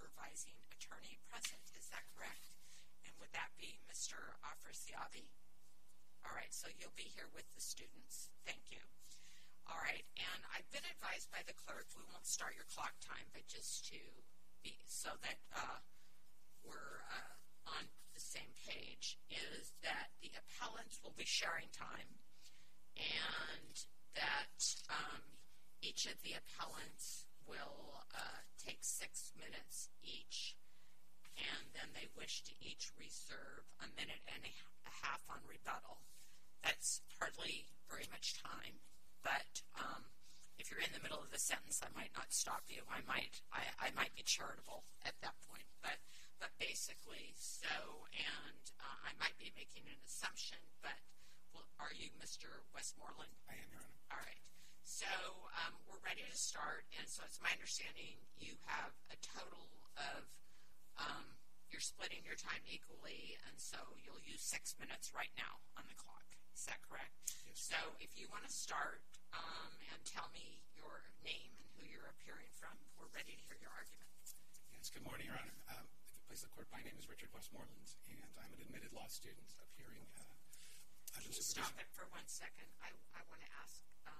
supervising attorney present. Is that correct? And would that be Mr. Afrasiabi? All right, so you'll be here with the students. Thank you. All right, and I've been advised by the clerk we won't start your clock time, but just to be so that we're on the same page, is that the appellants will be sharing time, and that each of the appellants will take 6 minutes each, and then they wish to each reserve a minute and a half on rebuttal. That's hardly very much time, but if you're in the middle of the sentence, I might not stop you. I might be charitable at that point, but basically so. And I might be making an assumption, but are you Mr. Westmoreland? I am, Your Honor. All right. So we're ready to start, and so it's my understanding you have a total of you're splitting your time equally, and so you'll use 6 minutes right now on the clock. Is that correct? Yes. So if you want to start and tell me your name and who you're appearing from, we're ready to hear your argument. Yes, good morning, Your Honor. If it pleases the court, my name is Richard Westmoreland, and I'm an admitted law student appearing under Can you supervision. stop it for 1 second? I want to ask.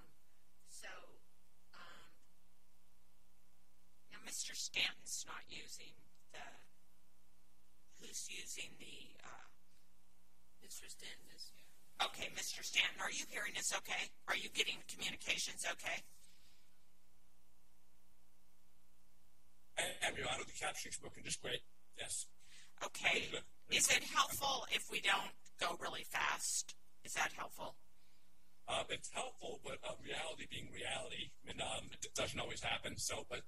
Now Mr. Stanton's not using who's using the, Mr. Stanton is here. Okay, Mr. Stanton, are you hearing us okay? Are you getting communications okay? And Your Honor, the captioning's working just great. Yes. Okay. Is it helpful if we don't go really fast? Is that helpful? It's helpful, but reality being reality, it doesn't always happen. So, but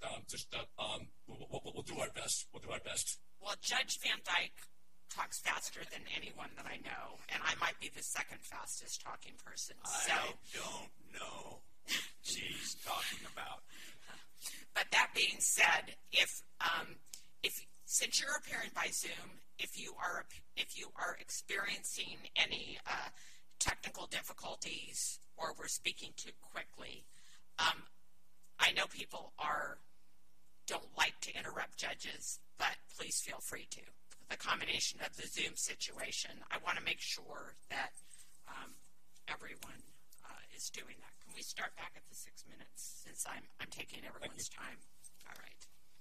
we'll do our best. We'll do our best. Well, Judge Van Dyke talks faster than anyone that I know, and I might be the second fastest talking person. So I don't know what she's talking about. But that being said, if since you're appearing by Zoom, if you are experiencing any technical difficulties or we're speaking too quickly, I know people don't like to interrupt judges, but please feel free to. The combination of the Zoom situation, I want to make sure that everyone is doing that. Can we start back at the 6 minutes since I'm taking everyone's time? All right.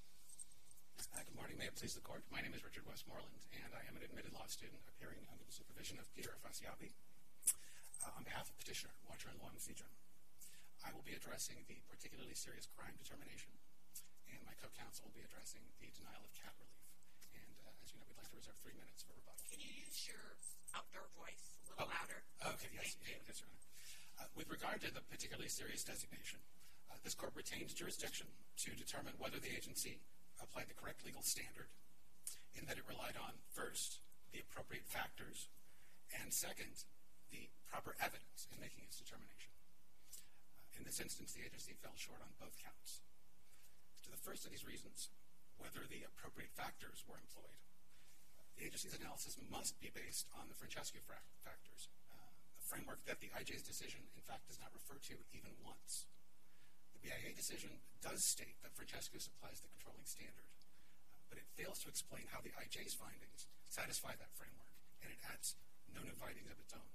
Good morning. May it please the court. My name is Richard Westmoreland, and I am an admitted law student appearing under the supervision of Peter Afrasiabi. On behalf of Petitioner Water and Long Fidran, I will be addressing the particularly serious crime determination, and my co-counsel will be addressing the denial of cat relief. And as you know, we'd like to reserve 3 minutes for rebuttal. Can you use your outdoor voice a little louder? Okay, yes. Yes, Your Honor. With regard to the particularly serious designation, this court retained jurisdiction to determine whether the agency applied the correct legal standard in that it relied on, first, the appropriate factors, and second, the proper evidence in making its determination. In this instance, the agency fell short on both counts. To the first of these reasons, whether the appropriate factors were employed, the agency's analysis must be based on the Francescu factors, a framework that the IJ's decision, in fact, does not refer to even once. The BIA decision does state that Francescu supplies the controlling standard, but it fails to explain how the IJ's findings satisfy that framework, and it adds no new findings of its own.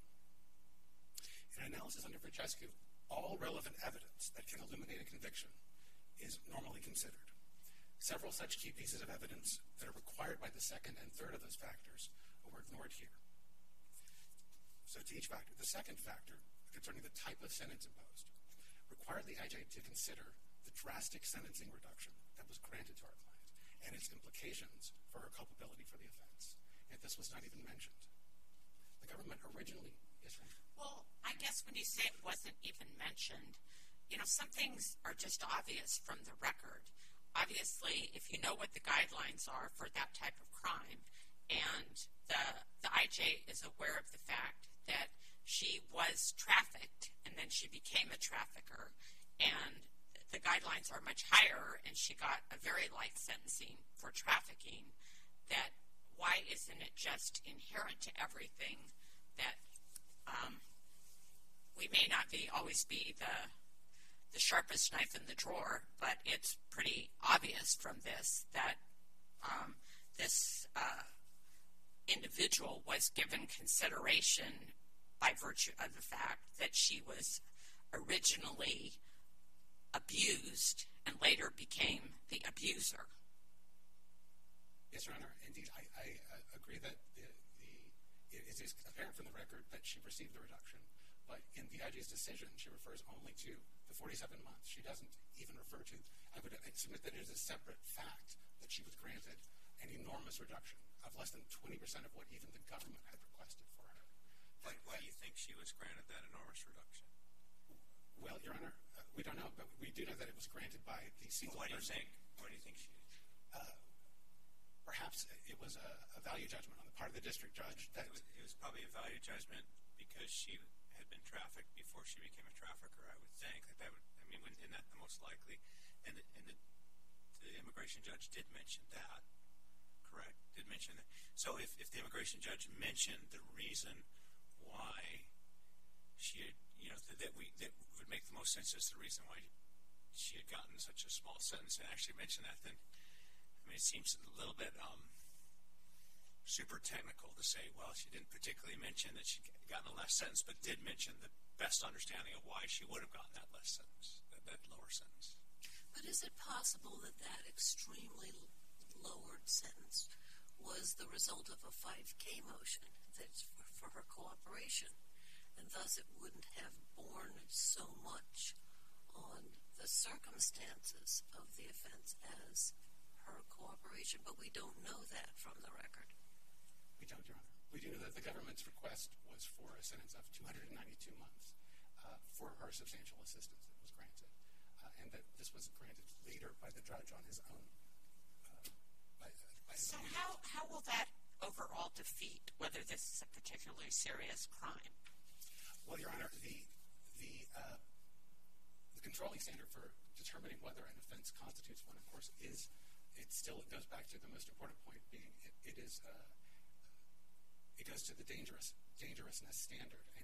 In analysis under Francescu, all relevant evidence that can illuminate a conviction is normally considered. Several such key pieces of evidence that are required by the second and third of those factors were ignored here. So to each factor, the second factor, concerning the type of sentence imposed, required the IJ to consider the drastic sentencing reduction that was granted to our client and its implications for her culpability for the offense. Yet this was not even mentioned. The government originally... Yes, ma'am. Well, I guess when you say it wasn't even mentioned, some things are just obvious from the record. Obviously, if you know what the guidelines are for that type of crime, and the IJ is aware of the fact that she was trafficked and then she became a trafficker, and the guidelines are much higher and she got a very light sentencing for trafficking, that why isn't it just inherent to everything that we may not always be the sharpest knife in the drawer, but it's pretty obvious from this that this individual was given consideration by virtue of the fact that she was originally abused and later became the abuser. Yes, Your Honor. Indeed, I agree that it is apparent from the record that she received the reduction, but in the IJ's decision, she refers only to the 47 months. She doesn't even refer to, I would submit that it is a separate fact that she was granted an enormous reduction of less than 20% of what even the government had requested for her. Why do you think she was granted that enormous reduction? Well, Your Honor, we don't know, but we do know that it was granted by the single Why do you person. think? Why do you think she? Perhaps it was a value judgment on the part of the district judge. That It was probably a value judgment because she had been trafficked before she became a trafficker. I would think that would. I mean, isn't that the most likely? And the immigration judge did mention that. Correct? Did mention that. So if the immigration judge mentioned the reason why she had, that would make the most sense as the reason why she had gotten such a small sentence and actually mentioned that, then it seems a little bit super technical to say, well, she didn't particularly mention that she'd gotten a less sentence, but did mention the best understanding of why she would have gotten that less sentence, that lower sentence. But is it possible that that extremely lowered sentence was the result of a 5K motion that's for her cooperation, and thus it wouldn't have borne so much on the circumstances of the offense as her cooperation? But we don't know that from the record. we don't, Your Honor. We do know that the government's request was for a sentence of 292 months for her substantial assistance that was granted, and that this was granted later by the judge on his own. So how will that overall defeat whether this is a particularly serious crime? Well, Your Honor, the controlling standard for determining whether an offense constitutes one, of course, it goes back to the most important point being it goes to the dangerousness standard, and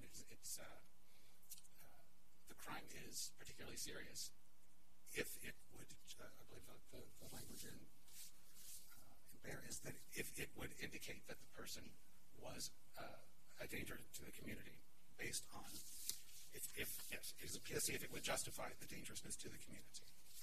the crime is particularly serious if it would, I believe the language in Bear is that if it would indicate that the person was a danger to the community based on, if it would justify the dangerousness to the community.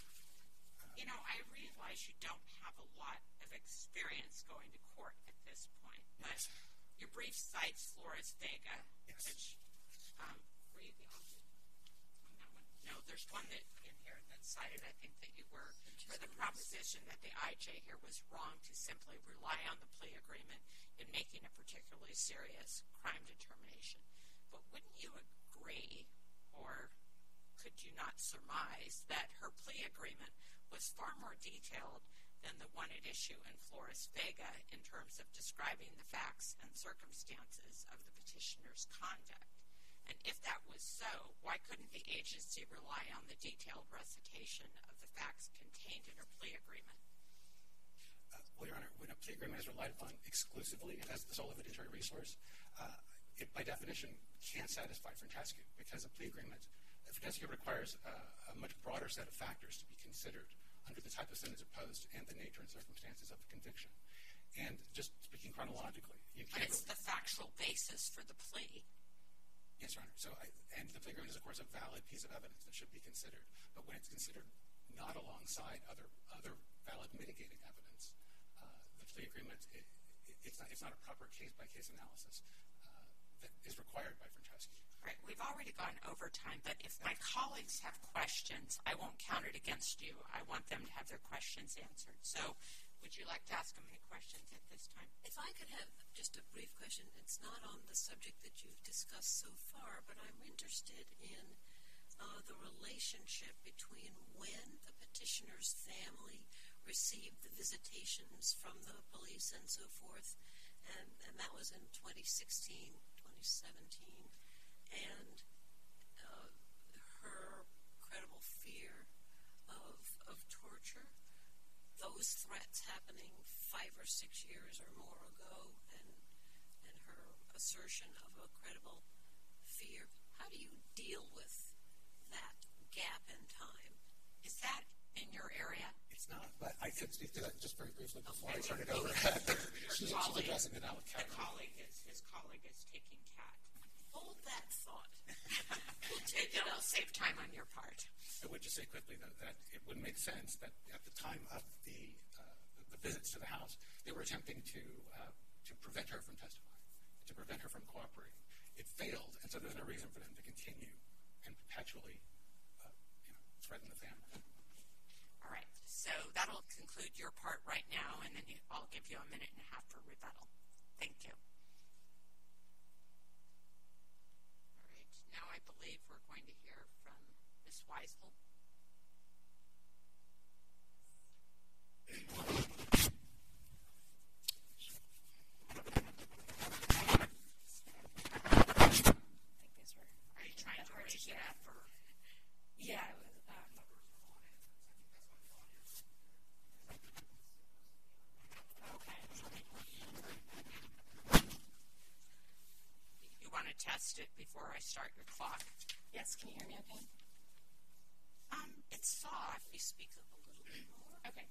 I realize you don't have a lot of experience going to court at this point, but your brief cites Flores Vega, Yes. which, were you the author on that one? No, there's one that in here that's cited, I think that you were, for the proposition that the IJ here was wrong to simply rely on the plea agreement in making a particularly serious crime determination. But wouldn't you agree, or could you not surmise, that her plea agreement was far more detailed than the one at issue in Flores Vega in terms of describing the facts and circumstances of the petitioner's conduct? And if that was so, why couldn't the agency rely on the detailed recitation of the facts contained in her plea agreement? Well, Your Honor, when a plea agreement is relied upon exclusively and as the sole evidentiary resource, it by definition can't satisfy Francescu, because a plea agreement, Francescu requires a much broader set of factors to be considered under the type of sentence imposed and the nature and circumstances of the conviction. And just speaking chronologically, you can't... But it's the factual basis for the plea. Yes, Your Honor. And the plea agreement is, of course, a valid piece of evidence that should be considered. But when it's considered not alongside other valid mitigating evidence, the plea agreement, it's not a proper case-by-case analysis that is required by Francescu. Right. We've already gone over time, but if my colleagues have questions, I won't count it against you. I want them to have their questions answered. So would you like to ask them any questions at this time? If I could have just a brief question. It's not on the subject that you've discussed so far, but I'm interested in the relationship between when the petitioner's family received the visitations from the police and so forth, and that was in 2016, 2017, and her credible fear of torture, those threats happening 5 or 6 years or more ago, and her assertion of a credible fear. How do you deal with that gap in time? Is that in your area? It's not, but I could speak to that just very briefly before I turn it over. She's addressing it now with Kat. His colleague is taking Kat. Hold that thought. We'll take it. It'll save time on your part. I would just say quickly, though, that it wouldn't make sense that at the time of the visits to the house, they were attempting to prevent her from testifying, to prevent her from cooperating. It failed, and so there's no reason for them to continue and perpetually threaten the family. All right, so that'll conclude your part right now, and then I'll give you a minute and a half for rebuttal. Thank you. All right, now I believe we're going to hear from Ms. Weisel. Are you trying to raise it up, or? Yeah, it was, Okay. You want to test it before I start your clock? yes, can you hear me okay? It's soft. You speak up a little bit more. Okay.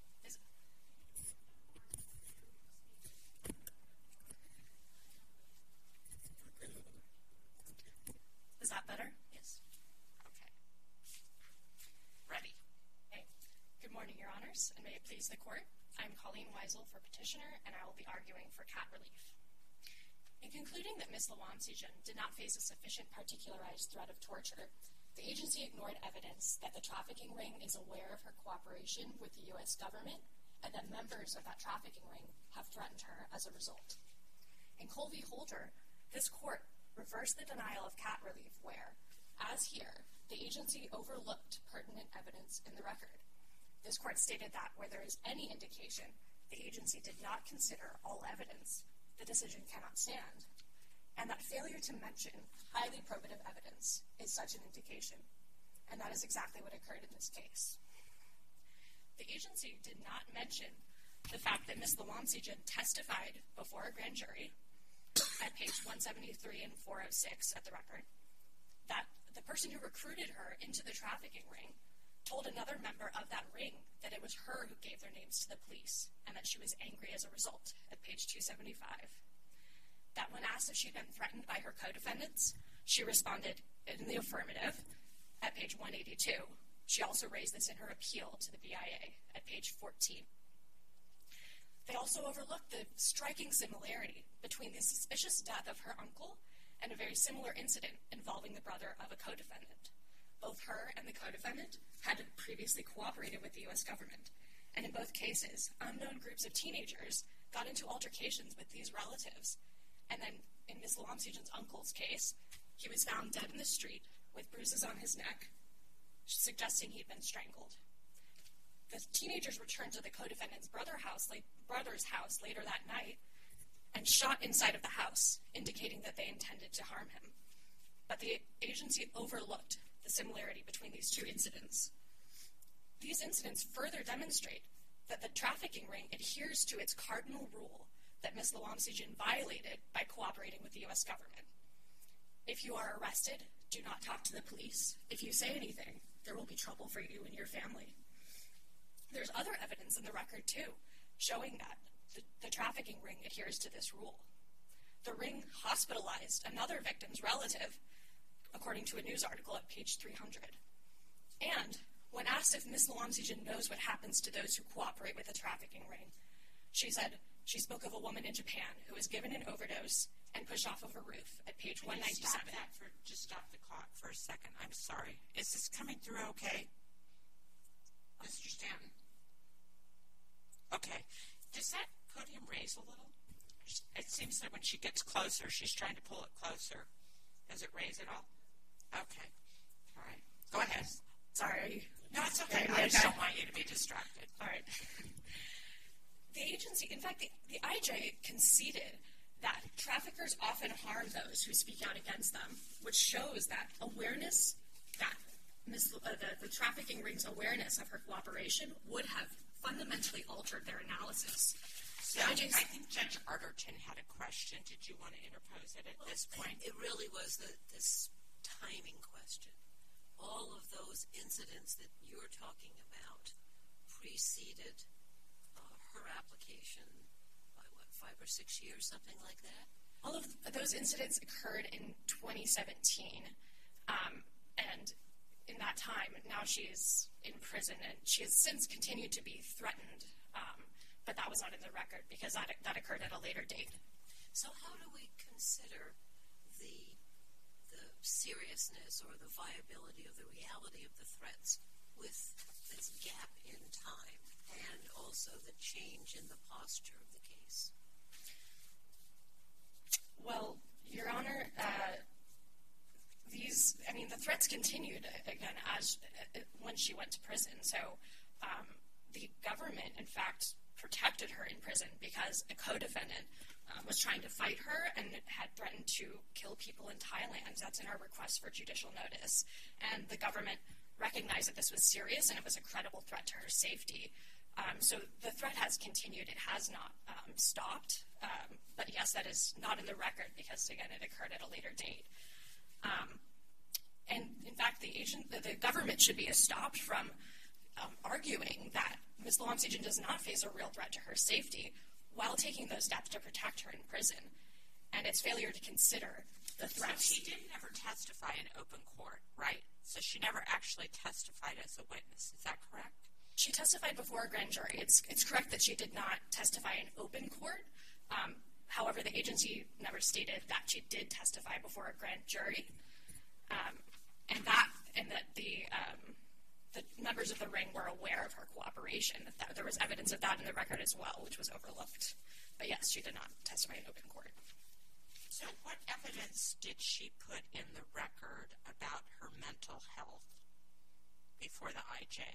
Is that better? Yes. Okay. Ready. Okay. Good morning, Your Honors, and may it please the Court. I'm Colleen Weisel for petitioner, and I will be arguing for cat relief. In concluding that Ms. Lawamsejun did not face a sufficient particularized threat of torture, the agency ignored evidence that the trafficking ring is aware of her cooperation with the U.S. government and that members of that trafficking ring have threatened her as a result. In Colby Holder, this court reversed the denial of cat relief where, as here, the agency overlooked pertinent evidence in the record. This court stated that where there is any indication the agency did not consider all evidence, the decision cannot stand, and that failure to mention highly probative evidence is such an indication, and that is exactly what occurred in this case. The agency did not mention the fact that Ms. Lawamsejun testified before a grand jury at page 173 and 406 at the record that the person who recruited her into the trafficking ring told another member of that ring that it was her who gave their names to the police and that she was angry as a result at page 275. That when asked if she'd been threatened by her co-defendants, she responded in the affirmative at page 182. She also raised this in her appeal to the BIA at page 14. They also overlooked the striking similarity between the suspicious death of her uncle and a very similar incident involving the brother of a co-defendant. Both her and the co-defendant had previously cooperated with the U.S. government, and in both cases, unknown groups of teenagers got into altercations with these relatives. And then in Ms. Lawamsejun's uncle's case, he was found dead in the street with bruises on his neck, suggesting he'd been strangled. The teenagers returned to the co-defendant's brother's house later that night and shot inside of the house, indicating that they intended to harm him. But the agency overlooked the similarity between these two incidents. These incidents further demonstrate that the trafficking ring adheres to its cardinal rule that Ms. Lawamsejun violated by cooperating with the U.S. government. If you are arrested, do not talk to the police. If you say anything, there will be trouble for you and your family. There's other evidence in the record, too, showing that the trafficking ring adheres to this rule. The ring hospitalized another victim's relative, according to a news article at page 300. And when asked if Ms. Lawamsejun knows what happens to those who cooperate with the trafficking ring, she said she spoke of a woman in Japan who was given an overdose and pushed off of a roof at page 197. Just stop the clock for a second. I'm sorry. Is this coming through okay? Mr. Stanton? Okay. Does that podium raise a little? It seems that when she gets closer, she's trying to pull it closer. Does it raise at all? Okay. All right. Go ahead. Sorry. No, it's okay. I just don't want you to be distracted. All right. The agency, in fact, the IJ conceded that traffickers often harm those who speak out against them, which shows that awareness, that the trafficking ring's awareness of her cooperation would have fundamentally altered their analysis. So I think Judge Arterton had a question. Did you want to interpose it at this point? It really was this timing question. All of those incidents that you're talking about preceded her application 5 or 6 years, something like that? All of those incidents occurred in 2017, and in that time, now she's in prison, and she has since continued to be threatened, but that was not in the record because that occurred at a later date. So how do we consider the seriousness or the viability of the reality of the threats with this gap in time and also the change in the posture of the case? Well, Your Honor, the threats continued again when she went to prison. So the government, in fact, protected her in prison because a co-defendant was trying to fight her and had threatened to kill people in Thailand. That's in our request for judicial notice. And the government recognized that this was serious and it was a credible threat to her safety. So the threat has continued. It has not stopped. But yes, that is not in the record because, again, it occurred at a later date. And in fact, the government should be stopped from arguing that Ms. Lawamsijan does not face a real threat to her safety while taking those steps to protect her in prison. And its failure to consider the threats. So she did never testify in open court, right? So she never actually testified as a witness. Is that correct? She testified before a grand jury. It's correct that she did not testify in open court. However, the agency never stated that she did testify before a grand jury, and that the members of the ring were aware of her cooperation. That there was evidence of that in the record as well, which was overlooked. But yes, she did not testify in open court. So what evidence did she put in the record about her mental health before the IJ?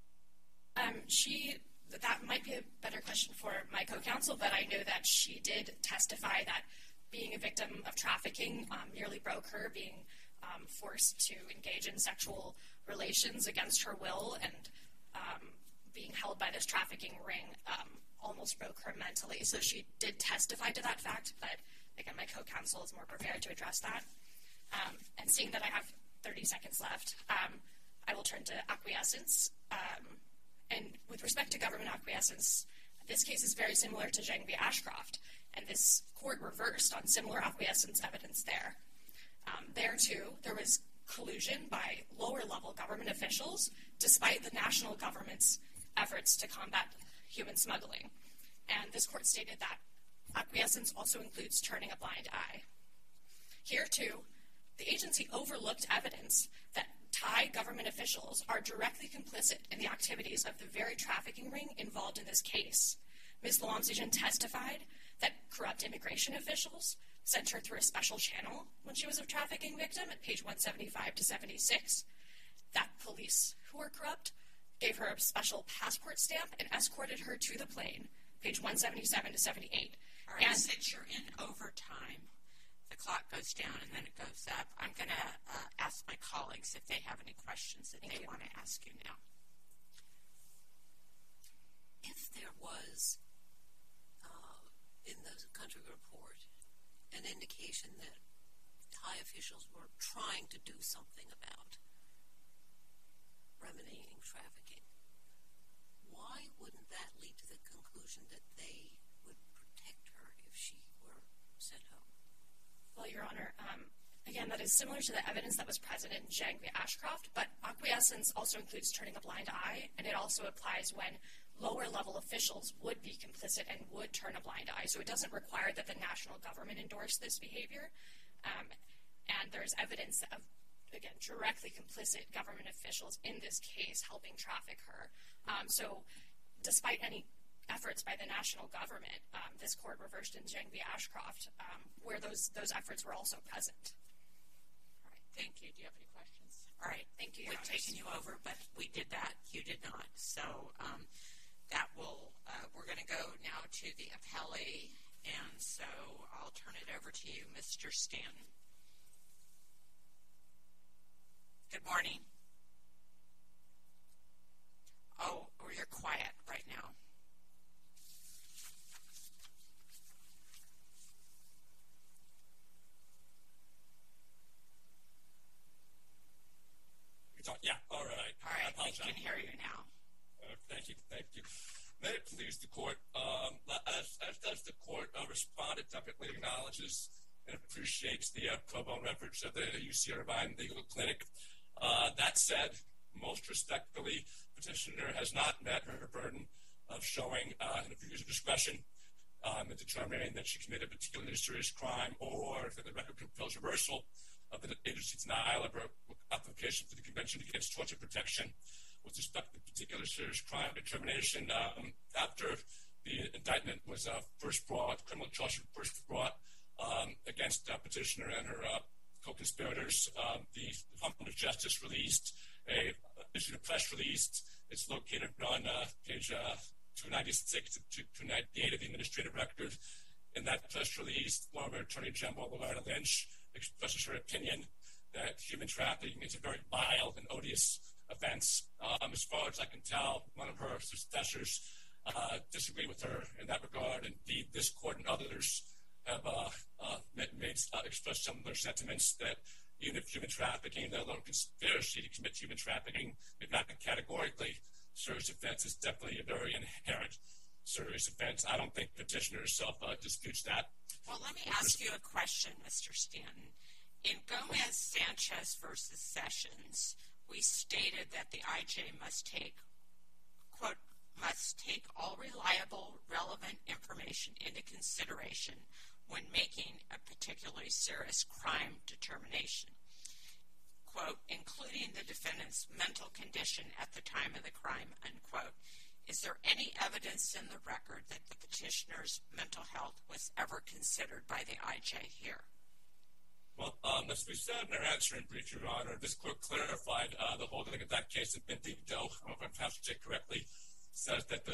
That might be a better question for my co-counsel, but I know that she did testify that being a victim of trafficking nearly broke her, being forced to engage in sexual relations against her will, and being held by this trafficking ring almost broke her mentally. So she did testify to that fact, but again, my co-counsel is more prepared to address that. And seeing that I have 30 seconds left, I will turn to acquiescence. And with respect to government acquiescence, this case is very similar to Zhang v. Ashcroft, and this court reversed on similar acquiescence evidence there. There, too, there was collusion by lower-level government officials, despite the national government's efforts to combat human smuggling. And this court stated that acquiescence also includes turning a blind eye. Here, too, the agency overlooked evidence that Thai government officials are directly complicit in the activities of the very trafficking ring involved in this case. Ms. Lawamsijan testified that corrupt immigration officials sent her through a special channel when she was a trafficking victim at page 175 to 76, that police who were corrupt gave her a special passport stamp and escorted her to the plane, page 177 to 78. All right, and since you're in overtime, the clock goes down and then it goes up. I'm going to ask my colleagues if they have any questions that they want to ask you now. If there was, in the country report, an indication that Thai officials were trying to do something about remedying trafficking, why wouldn't that lead to the conclusion that they would protect her if she were sent home? Well, Your Honor, again, that is similar to the evidence that was present in Zhang v. Ashcroft, but acquiescence also includes turning a blind eye, and it also applies when lower-level officials would be complicit and would turn a blind eye. So it doesn't require that the national government endorse this behavior. And there's evidence of, again, directly complicit government officials in this case helping traffic her. So despite any efforts by the national government, this court reversed in Zhang v. Ashcroft, where those efforts were also present. All right, thank you. Do you have any questions? All right, thank you. We've taken you over, but we did that. You did not. So we're going to go now to the appellee, and so I'll turn it over to you, Mr. Stanton. Good morning. Oh, you're quiet right now. Yeah, all right. All right, we can hear you now. Thank you. May it please the court, as does the court acknowledges and appreciates the pro bono efforts of the UC Irvine Legal Clinic. That said, most respectfully, petitioner has not met her burden of showing an abuse of discretion in determining that she committed a particularly serious crime, or that the record compels reversal of the agency's denial of her application for the Convention Against Torture Protection. With respect to the particular serious crime determination, after the indictment was first brought, criminal charges were first brought against petitioner and her co-conspirators, the Department of Justice issued a press release. It's located on page 296 to 298 of the administrative record. In that press release, former Attorney General Loretta Lynch expresses her opinion that human trafficking is a very vile and odious offense. As far as I can tell, one of her successors disagree with her in that regard. Indeed, this court and others have expressed similar sentiments that even if human trafficking, let alone conspiracy to commit human trafficking, if not categorically serious offense, is definitely a very inherent serious offense. I don't think petitioner herself disputes that. Well, let me ask you a question, Mr. Stanton. In Gomez-Sanchez versus Sessions, we stated that the IJ must take, quote, must take all reliable, relevant information into consideration when making a particularly serious crime determination, quote, including the defendant's mental condition at the time of the crime, unquote. Is there any evidence in the record that the petitioner's mental health was ever considered by the IJ here? Well, as we said in our answering brief, Your Honor, this court clarified the holding of that case in Benedicto, if I pronounced it correctly, says that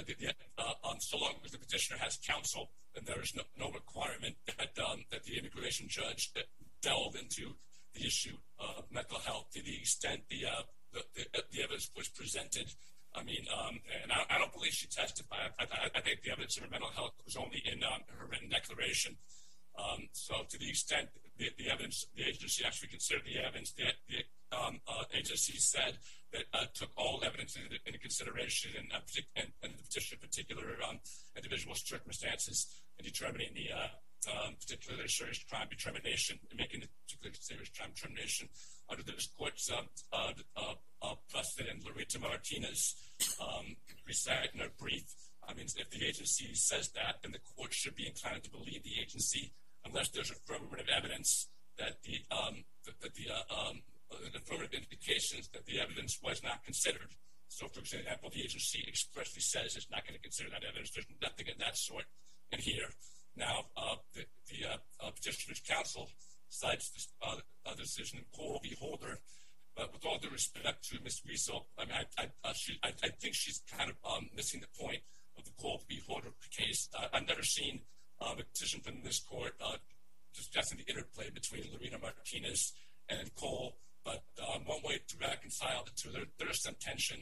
so long as the petitioner has counsel, then there is no requirement that the immigration judge delve into the issue of mental health to the extent the evidence was presented. I mean, and I don't believe she testified. I think the evidence of her mental health was only in her written declaration. So to the extent the evidence, the agency actually considered the evidence, the agency said that took all evidence into consideration and the petitioner in particular individual circumstances in determining the particularly serious crime determination, and making the particularly serious crime determination under this court's precedent. Loretta Martinez recited in her brief. I mean, if the agency says that, then the court should be inclined to believe the agency, unless there's affirmative evidence that the affirmative indications that the evidence was not considered. So, for example, the agency expressly says it's not going to consider that evidence. There's nothing of that sort in here. Now, the petitioner's counsel cites this decision in Cole v. Holder, but with all due respect to Ms. Wiesel, I mean, I think she's kind of missing the point of the Cole v. Holder case. I've never seen a petition from this court discussing the interplay between Loretta Martinez and Cole, but one way to reconcile the two, there is some tension.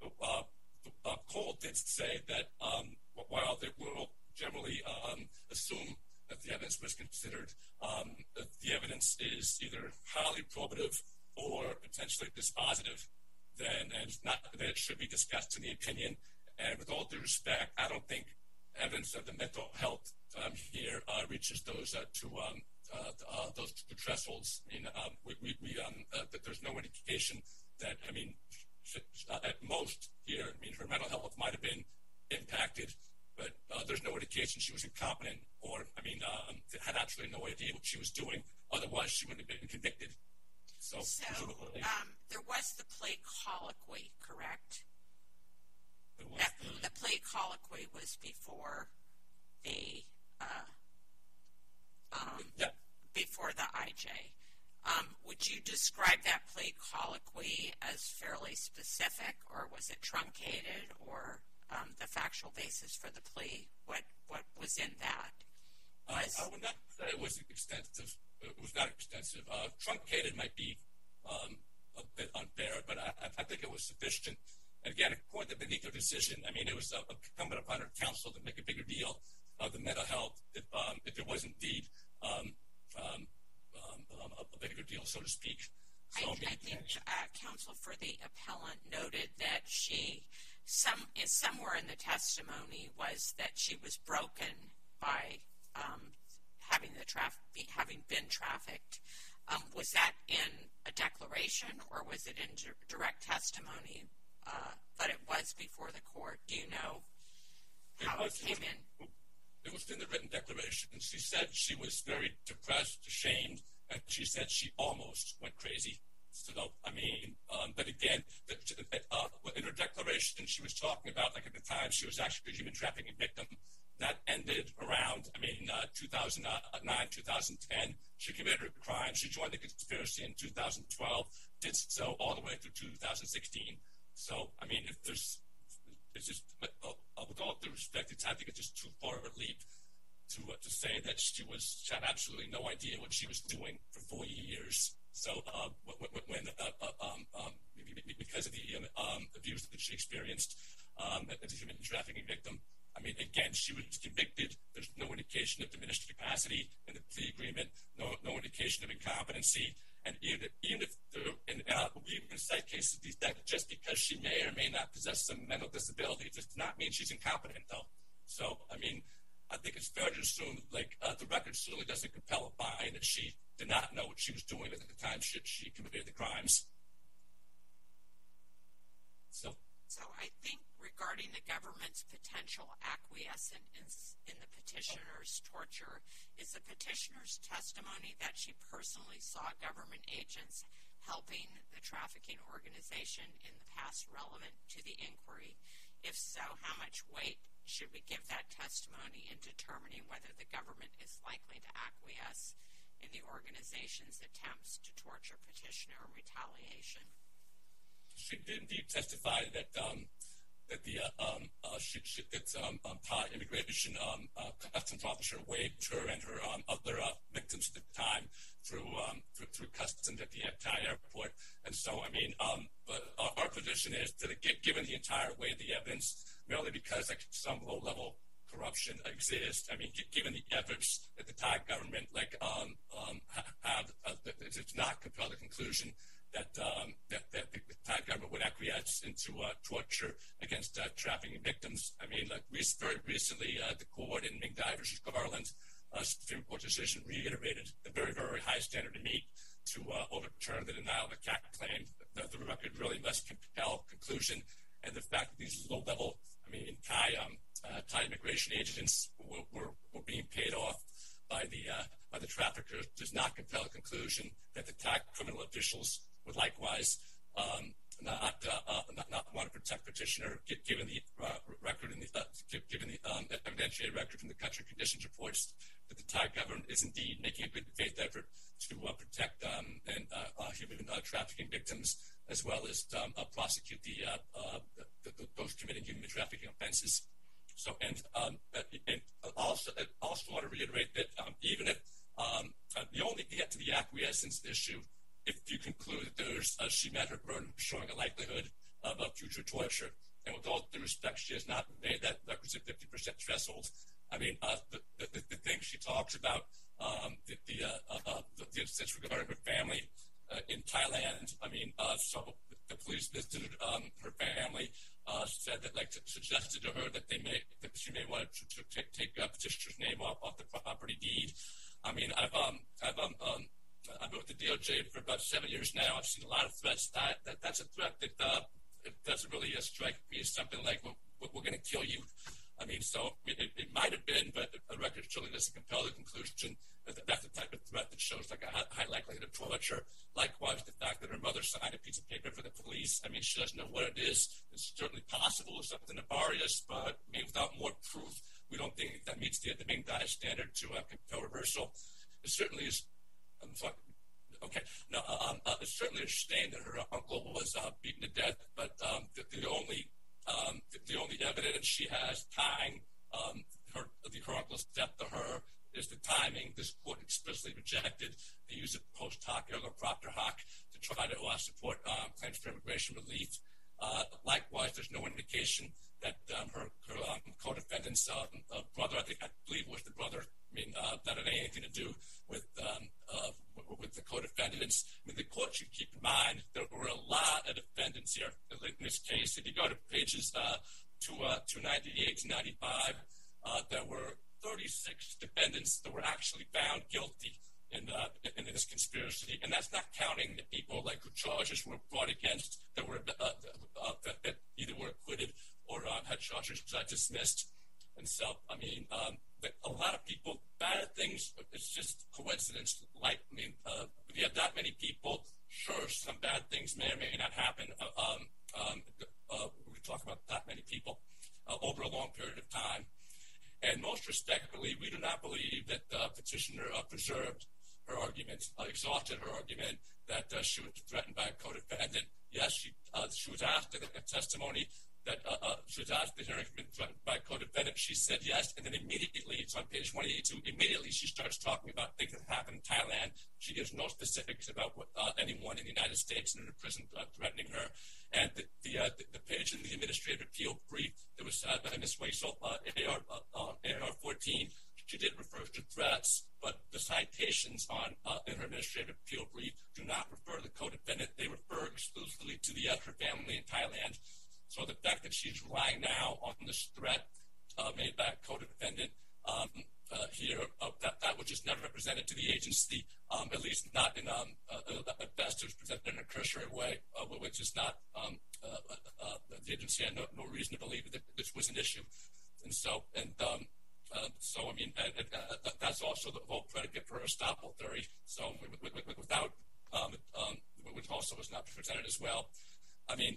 Cole did say that while they will generally assume that the evidence was considered, that the evidence is either highly probative or potentially dispositive, then that it should be discussed in the opinion. And with all due respect, I don't think evidence of the mental health here reaches those two thresholds. I mean, that there's no indication that, I mean, at most here, I mean, her mental health might have been impacted, but there's no indication she was incompetent or, I mean, had absolutely no idea what she was doing. Otherwise, she wouldn't have been convicted. So there was the plea colloquy, correct? The plea colloquy was before the IJ. Would you describe that plea colloquy as fairly specific, or was it truncated, or the factual basis for the plea? What was in that? I would not say it was extensive. It was not extensive. Truncated might be a bit unfair, but I think it was sufficient. And again, according to the Benito decision, I mean, it was incumbent upon her counsel to make a bigger deal of the mental health if it was indeed a bigger deal, so to speak. So, I think counsel for the appellant noted that somewhere in the testimony was that she was broken by having been trafficked. Was that in a declaration or was it in direct testimony? But it was before the court. Do you know how it came in? It was in the written declaration. And she said she was very depressed, ashamed, and she said she almost went crazy. So, but again, in her declaration, she was talking about, like at the time, she was actually a human trafficking victim. That ended around, 2009, 2010. She committed her crime. She joined the conspiracy in 2012, did so all the way through 2016. So, it's just, with all due respect, I think it's just too far of a leap to say that she had absolutely no idea what she was doing for 4 years. So, because of the abuse that she experienced as a human trafficking victim, again, she was convicted. There's no indication of diminished capacity in the plea agreement, no indication of incompetency. And even if we even cite cases that just because she may or may not possess some mental disability does not mean she's incompetent, though. So, I think it's fair to assume, the record certainly doesn't compel a finding that she did not know what she was doing at the time she committed the crimes. So I think regarding the government's potential acquiescence in the petitioner's torture, is the petitioner's testimony that she personally saw government agents helping the trafficking organization in the past relevant to the inquiry? If so, how much weight should we give that testimony in determining whether the government is likely to acquiesce in the organization's attempts to torture petitioner in retaliation? She did indeed testify that immigration customs officer waived her and her other victims at the time through customs at the Antioch airport. And so, but our position is that given the entire weight of the evidence, merely because some low-level corruption exists, given the efforts that the Thai government it's not compelled the conclusion that the Thai government would acquiesce into torture against trafficking victims. Very recently, the court in Ming Dai versus Garland, Supreme Court decision reiterated the very, very high standard to meet to overturn the denial of the CAC claim. The record really must compel conclusion, and the fact that these low-level, Thai immigration agents were being paid off by the traffickers does not compel a conclusion that the Thai criminal officials would likewise not want to protect petitioner, given the record and given the evidentiary record from the country conditions reports that the Thai government is indeed making a good faith effort to protect human trafficking victims, as well as prosecute those committing human trafficking offenses. So, and also want to reiterate that even if you only get to the acquiescence issue if you conclude that she met her burden of showing a likelihood of future torture. And with all due respect, she has not made that requisite 50% threshold. The thing she talks about, the instance regarding her family in Thailand, so the police visited her family, said that, suggested to her that she may want to take petitioner's name off the property deed. I've been with the DOJ for about 7 years now. I've seen a lot of threats. That's a threat that doesn't really strike me as something like, we're going to kill you. It might have been, but the record certainly doesn't compel the conclusion that that's the type of threat that shows a high likelihood of torture. Likewise, the fact that her mother signed a piece of paper for the police, she doesn't know what it is. It's certainly possible it's something nefarious, but without more proof, we don't think that meets the Ming Dai standard to compel reversal. It certainly is. It's certainly a shame that her uncle was beaten to death, but the only evidence she has tying her uncle's death to her is the timing. This court explicitly rejected the use of post hoc ergo propter hoc to try to support claims for immigration relief. Likewise, there's no indication that her co-defendant's brother, I believe was the brother, that had anything to do with the co-defendants. The court should keep in mind there were a lot of defendants here in this case. If you go to pages 298 to 95, there were 30 36 defendants that were actually found guilty in this conspiracy, and that's not counting the people like who charges were brought against that were that either were acquitted or had charges dismissed. And so, I mean, a lot of people, bad things, it's just coincidence. Like, I mean, if you have that many people, sure, some bad things may or may not happen. We talk about that many people over a long period of time. And most respectfully, we do not believe that the petitioner preserved her argument, exhausted her argument that she was threatened by a co-defendant. Yes, she was asked in a testimony that she was asked that her been threatened by a co-defendant. She said yes, and then immediately, it's on page 182, immediately she starts talking about things that happened in Thailand. She gives no specifics about what anyone in the United States in a prison threatening her. And the page in the administrative appeal brief that was by Ms. Waisel, AR 14, she did refer to threats, but the citations in her administrative appeal brief do not refer to the co-defendant. They refer exclusively to her family in Thailand. So the fact that she's relying now on this threat made by a co-defendant here, that was just never represented to the agency, at least not in, at best it was presented in a cursory way, which is not, the agency had no reason to believe that this was an issue. And so, I mean, that's also the whole predicate for estoppel theory. So without, which also was not presented as well. I mean,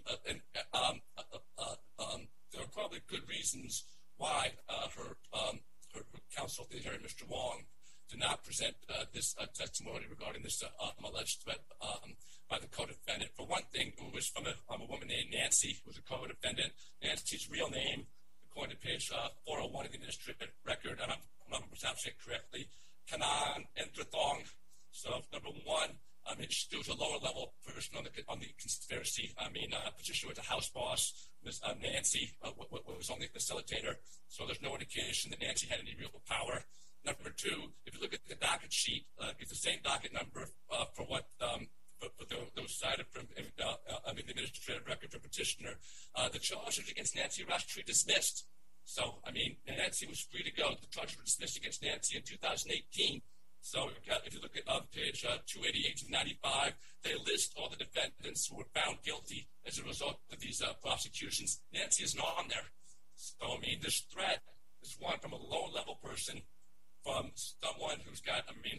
there are probably good reasons why her counsel at the hearing, Mr. Wong, did not present this testimony regarding this alleged threat by the co-defendant. For one thing, it was from a woman named Nancy, who was a co-defendant. Nancy's real name, according to page 401 of the administrative record, and I'm not pronouncing it correctly, Kanan Entrathong. So, number one, I mean, she was a lower-level person on the conspiracy. I mean, petitioner was a house boss. Ms. Nancy was only a facilitator, so there's no indication that Nancy had any real power. Number two, if you look at the docket sheet, it's the same docket number for what those cited from the administrative record for petitioner. The charges against Nancy were actually dismissed. So, I mean, Nancy was free to go. The charges were dismissed against Nancy in 2018. So if you look at page 288 to 95, they list all the defendants who were found guilty as a result of these prosecutions. Nancy is not on there. So, I mean, this threat is one from a low-level person, from someone who's got, I mean,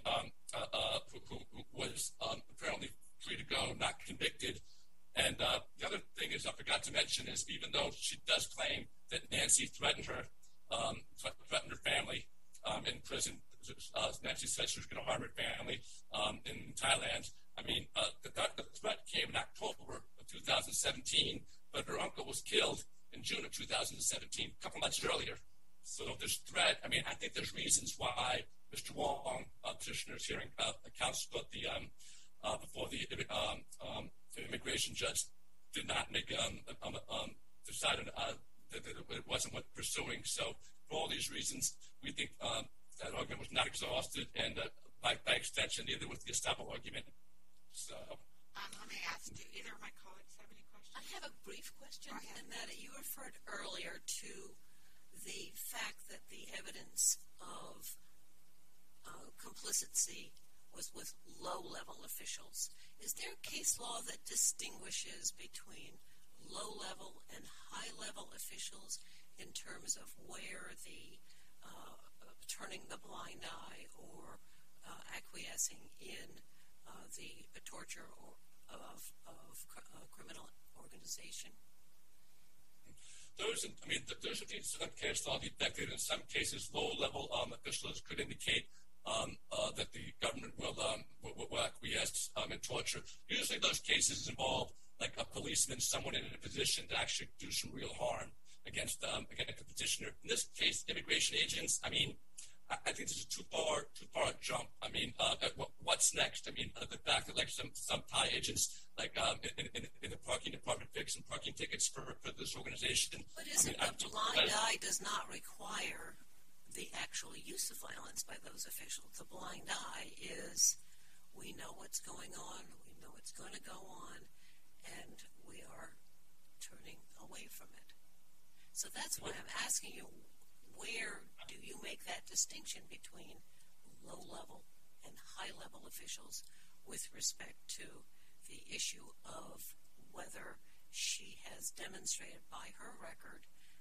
who was apparently free to go, not convicted. And the other thing is I forgot to mention is even though she does claim that Nancy threatened her family in prison, Nancy said she was going to harm her family in Thailand. I mean, the threat came in October of 2017, but her uncle was killed in June of 2017, a couple months earlier. So this threat, I mean, I think there's reasons why Mr. Wong, petitioner's hearing, accounts for before the immigration judge did not make decided that it wasn't worth pursuing. So for all these reasons, we think that argument was not exhausted, and by extension, neither was the estoppel argument. So, let me ask, do either of my colleagues have any questions? I have a brief question, and that you referred earlier to the fact that the evidence of complicity was with low-level officials. Is there a case law that distinguishes between low-level and high-level officials in terms of where the turning the blind eye or acquiescing in the torture of criminal organization? There's some case law detected. In some cases, low-level officials could indicate that the government will acquiesce in torture. Usually those cases involve like a policeman, someone in a position to actually do some real harm against the petitioner. In this case, immigration agents, I mean, I think this is too far a jump. I mean, what's next? I mean, the fact that like some Thai agents, like in the parking department, fix some parking tickets for this organization. But isn't the blind eye does not require the actual use of violence by those officials? The blind eye is, we know what's going on, we know it's going to go on, and we are turning away from it. So that's why I'm asking you, where do you make that distinction between low-level and high-level officials with respect to the issue of whether she has demonstrated by her record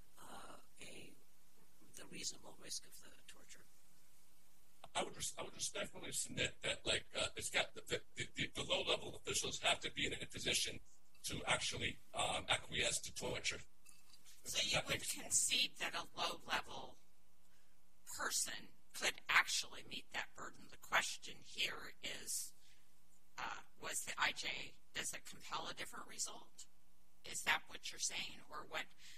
the reasonable risk of the torture? I would respectfully submit that, it's got the low-level officials have to be in a position to actually acquiesce to torture. So you would concede that a low-level person could actually meet that burden. The question here is, was the IJ, does it compel a different result? Is that what you're saying? Or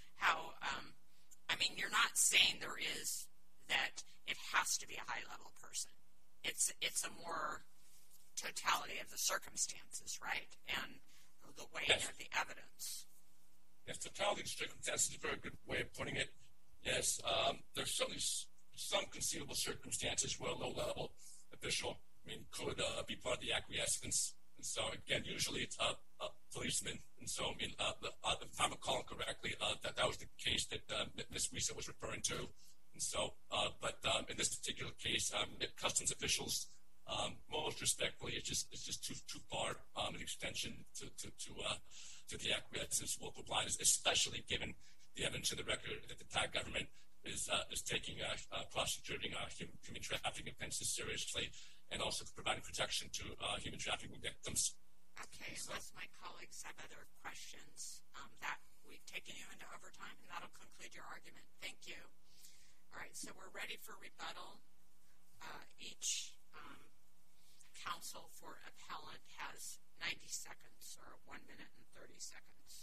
you're not saying there is, that it has to be a high-level person. It's a more totality of the circumstances, right? And the weight of the evidence. Yes, totality of the circumstances is a very good way of putting it. Yes, there's certainly some conceivable circumstances where a low-level official, could be part of the acquiescence. And so, again, usually it's a policeman. And so, if I'm recalling correctly, that was the case that Ms. Risa was referring to. And so, but in this particular case, customs officials, most respectfully, it's just too far an extension to the acquiescence of local blindness, especially given the evidence in the record that the Thai government is taking prosecuting human trafficking offenses seriously, and also providing protection to human trafficking victims. Okay, unless my colleagues have other questions, that we've taken you into overtime, and that'll conclude your argument. Thank you. All right, so we're ready for rebuttal. Each counsel for appellant has 90 seconds, or 1 minute and 30 seconds.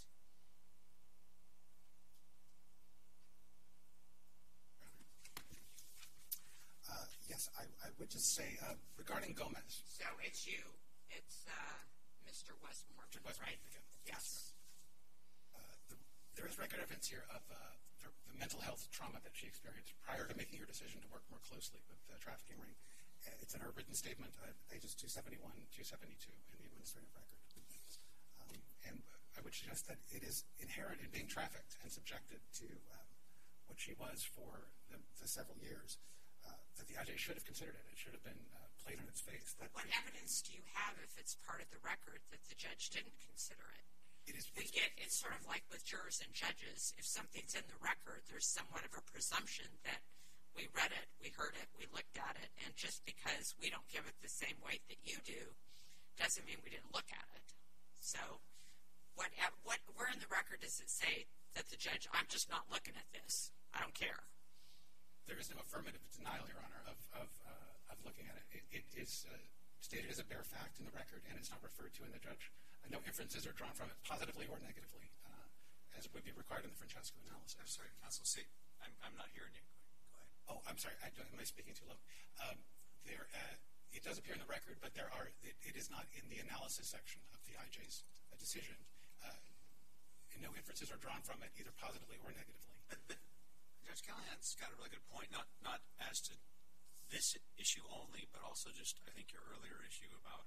Yes, I would just say, regarding Gomez. So it's you. It's Mr. Westmore, right? Again. Yes. There is record evidence here of the mental health trauma that she experienced prior to making her decision to work more closely with the trafficking ring. It's in her written statement, pages 271, 272 in the administrative record. And I would suggest that it is inherent in being trafficked and subjected to what she was for the several years, that the IJ should have considered it. It should have been played in its face. What evidence do you have if it's part of the record that the judge didn't consider it? It's sort of like with jurors and judges. If something's in the record, there's somewhat of a presumption that we read it, we heard it, we looked at it, and just because we don't give it the same weight that you do doesn't mean we didn't look at it. So where in the record does it say that the judge, I'm just not looking at this, I don't care? There is no affirmative denial, Your Honor, of looking at it. It is stated as a bare fact in the record, and it's not referred to in the judge. No inferences are drawn from it, positively or negatively, as would be required in the Francesco analysis. I'm sorry, counsel. See, I'm not hearing you. Go ahead. Oh, I'm sorry. Am I speaking too low? It does appear in the record, but it is not in the analysis section of the IJ's decision. No inferences are drawn from it, either positively or negatively. But Judge Callahan's got a really good point, not as to this issue only, but also just, I think, your earlier issue about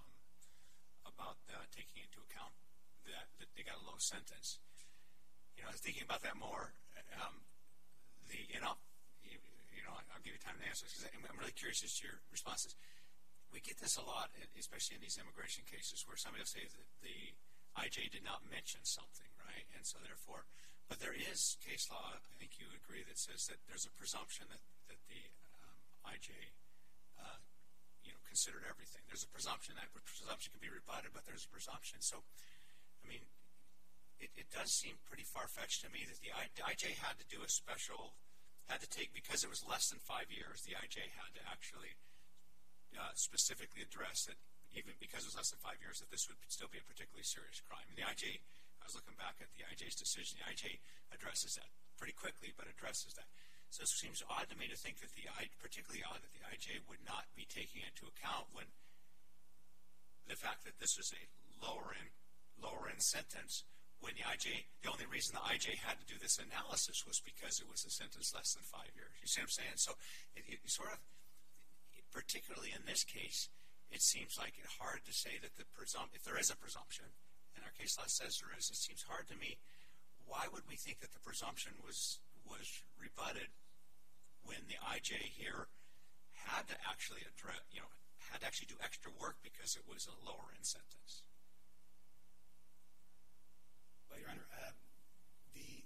taking into account that they got a low sentence. I was thinking about that more. I'll give you time to answer this because I'm really curious as to your responses. We get this a lot, especially in these immigration cases, where somebody will say that the IJ did not mention something, right? And so therefore, but there is case law, I think you agree, that says that there's a presumption that the IJ considered everything. There's a presumption. That presumption can be rebutted, but there's a presumption. So, it does seem pretty far-fetched to me that the IJ had to do because it was less than 5 years, the IJ had to actually specifically address that, even because it was less than 5 years, that this would still be a particularly serious crime. And the IJ, I was looking back at the IJ's decision, the IJ addresses that pretty quickly, but addresses that. So it seems odd to me to think that particularly odd that the IJ would not be taking into account when the fact that this was a lower end sentence, when the only reason the IJ had to do this analysis was because it was a sentence less than 5 years. You see what I'm saying? So it sort of, particularly in this case, it seems like it's hard to say that if there is a presumption, and our case law says there is, it seems hard to me, why would we think that the presumption was rebutted when the IJ here had to actually address, had to actually do extra work because it was a lower end sentence? Well, Your Honor, the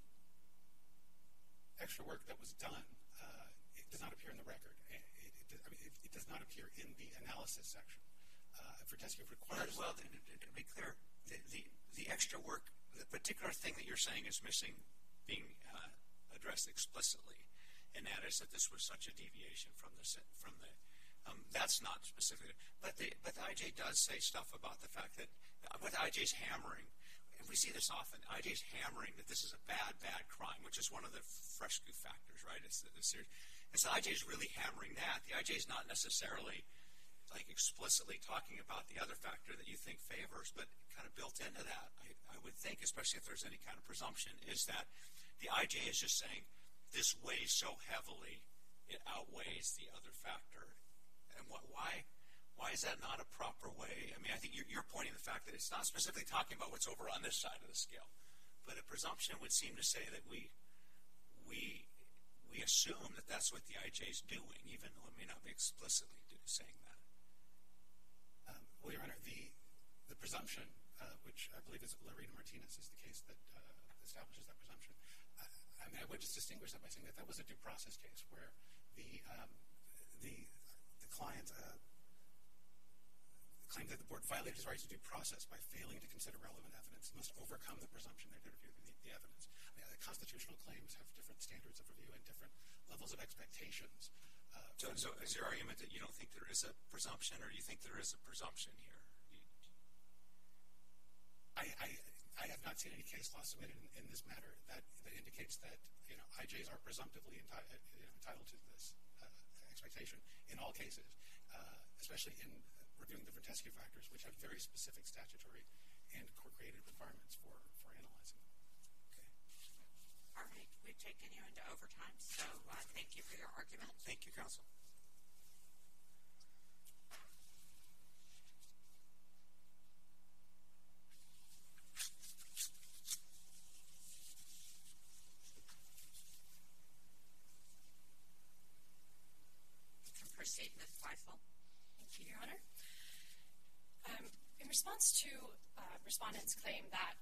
extra work that was done, it does not appear in the record. It does not appear in the analysis section. Fortescue requires... Well, to be clear, the extra work, the particular thing that you're saying is missing being addressed explicitly, and that is that this was such a deviation from the that's not specific. But the IJ does say stuff about the fact that with IJ's hammering, and we see this often, IJ's hammering that this is a bad crime, which is one of the Frescu factors, right? It's the IJ's really hammering that. The IJ's not necessarily explicitly talking about the other factor that you think favors, but kind of built into that, I would think, especially if there's any kind of presumption, is that the IJ is just saying this weighs so heavily, it outweighs the other factor. And why is that not a proper way? I mean, I think you're pointing to the fact that it's not specifically talking about what's over on this side of the scale, but a presumption would seem to say that we assume that that's what the IJ is doing, even though it may not be explicitly saying that. Well, Your Honor, the presumption, which I believe is Lorena Martinez, is the case that establishes that presumption. I would just distinguish that by saying that was a due process case where the client claimed that the board violated his rights to due process by failing to consider relevant evidence and must overcome the presumption they did review the evidence. I mean, constitutional claims have different standards of review and different levels of expectations. So is your argument that you don't think there is a presumption, or do you think there is a presumption here? I have not seen any case law submitted in this matter that indicates that IJs are presumptively entitled to this expectation in all cases, especially in reviewing the Fortescue factors, which have very specific statutory and court-created requirements for analyzing them. Okay. All right. We've taken you into overtime, so thank you for your argument. Thank you, counsel. Proceed, Ms. Weisel. Thank you, Your Honor. In response to respondents' claim that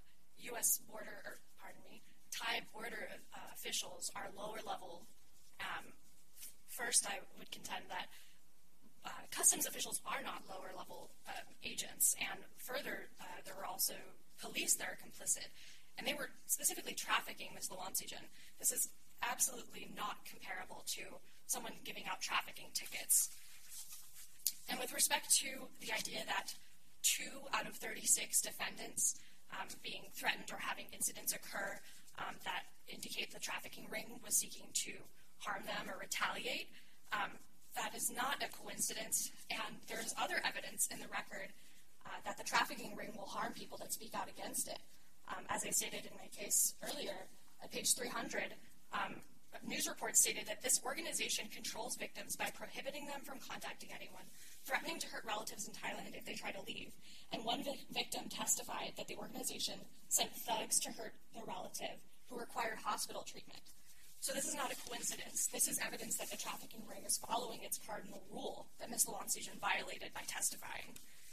Thai border officials are lower level, first I would contend that customs officials are not lower level agents, and further, there were also police that are complicit, and they were specifically trafficking Ms. Lawamsijan. This is absolutely not comparable to someone giving out trafficking tickets. And with respect to the idea that 2 out of 36 defendants being threatened or having incidents occur that indicate the trafficking ring was seeking to harm them or retaliate, that is not a coincidence, and there's other evidence in the record that the trafficking ring will harm people that speak out against it. As I stated in my case earlier, at page 300, news reports stated that this organization controls victims by prohibiting them from contacting anyone, threatening to hurt relatives in Thailand if they try to leave. And one victim testified that the organization sent thugs to hurt their relative who required hospital treatment. So this is not a coincidence. This is evidence that the trafficking ring is following its cardinal rule that Ms. Lawamsijan violated by testifying.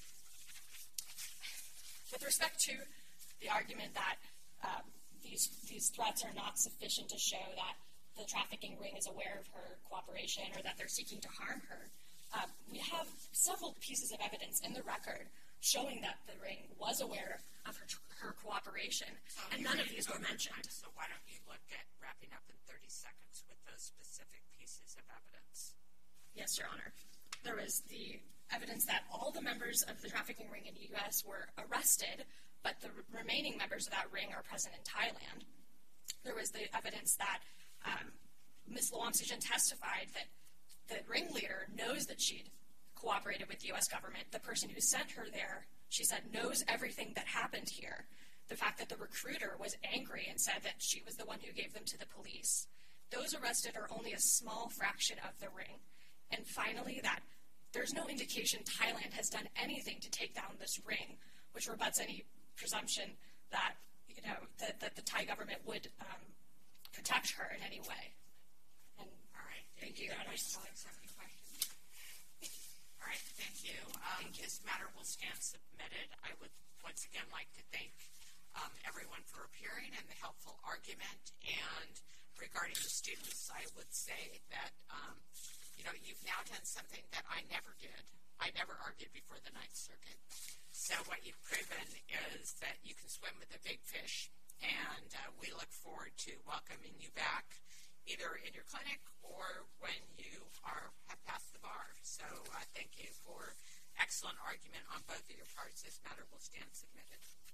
With respect to the argument that these threats are not sufficient to show that the trafficking ring is aware of her cooperation or that they're seeking to harm her, we have several pieces of evidence in the record showing that the ring was aware of her cooperation, and none of these were mentioned. So why don't you look at wrapping up in 30 seconds with those specific pieces of evidence? Yes, Your Honor. There was the evidence that all the members of the trafficking ring in the U.S. were arrested, but the remaining members of that ring are present in Thailand. There was the evidence that Ms. Lawamsijan testified that the ringleader knows that she'd cooperated with the U.S. government. The person who sent her there, she said, knows everything that happened here. The fact that the recruiter was angry and said that she was the one who gave them to the police. Those arrested are only a small fraction of the ring. And finally, that there's no indication Thailand has done anything to take down this ring, which rebuts any presumption that, that the Thai government would protect her in any way. And all right. Thank you, Your Honor. Colleagues have any questions? All right, thank you. This matter will stand submitted. I would once again like to thank everyone for appearing and the helpful argument. And regarding the students, I would say that, you've now done something that I never did. I never argued before the Ninth Circuit. So what you've proven is that you can swim with the big fish, and we look forward to welcoming you back either in your clinic or when you have passed the bar. So thank you for excellent argument on both of your parts. This matter will stand submitted.